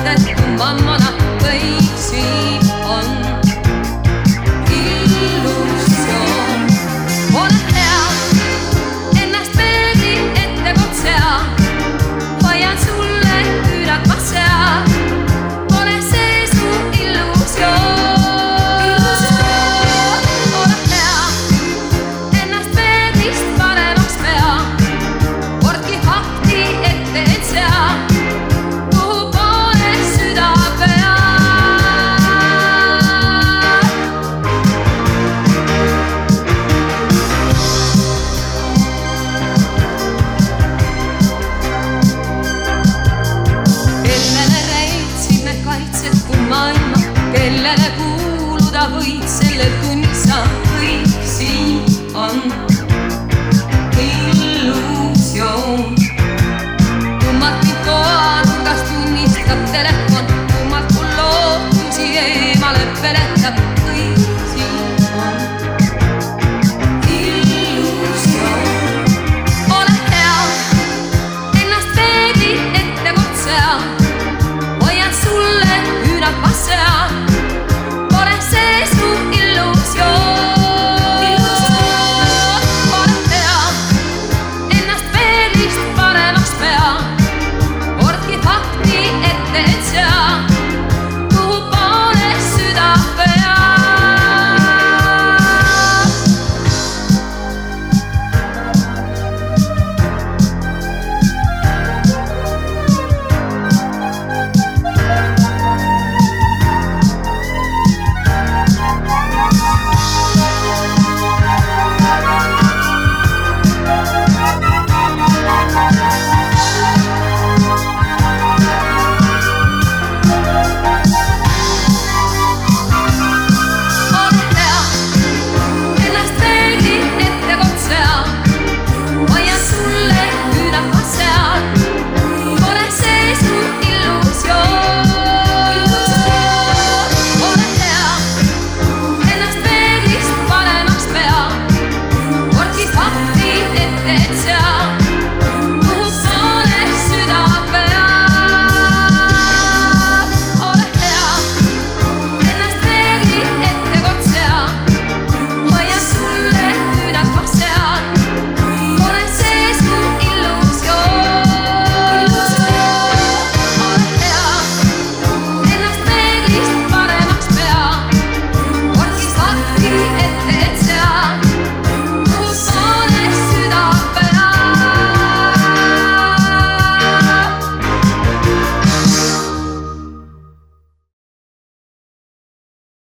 mõistetu mammana kõik siin on illusioon. Ole hea, ennast peegli ette kord sea, hoian sulle üürat ma sea, pole see su illusioon. Ole hea, ennast peeglist paremaks pea, kordki hakti ette et sea, kuhu poole süda pea. Kellele reetsid need kaitsetu maailma, kellele kuuluda võid selle tunni sa kõik siin on.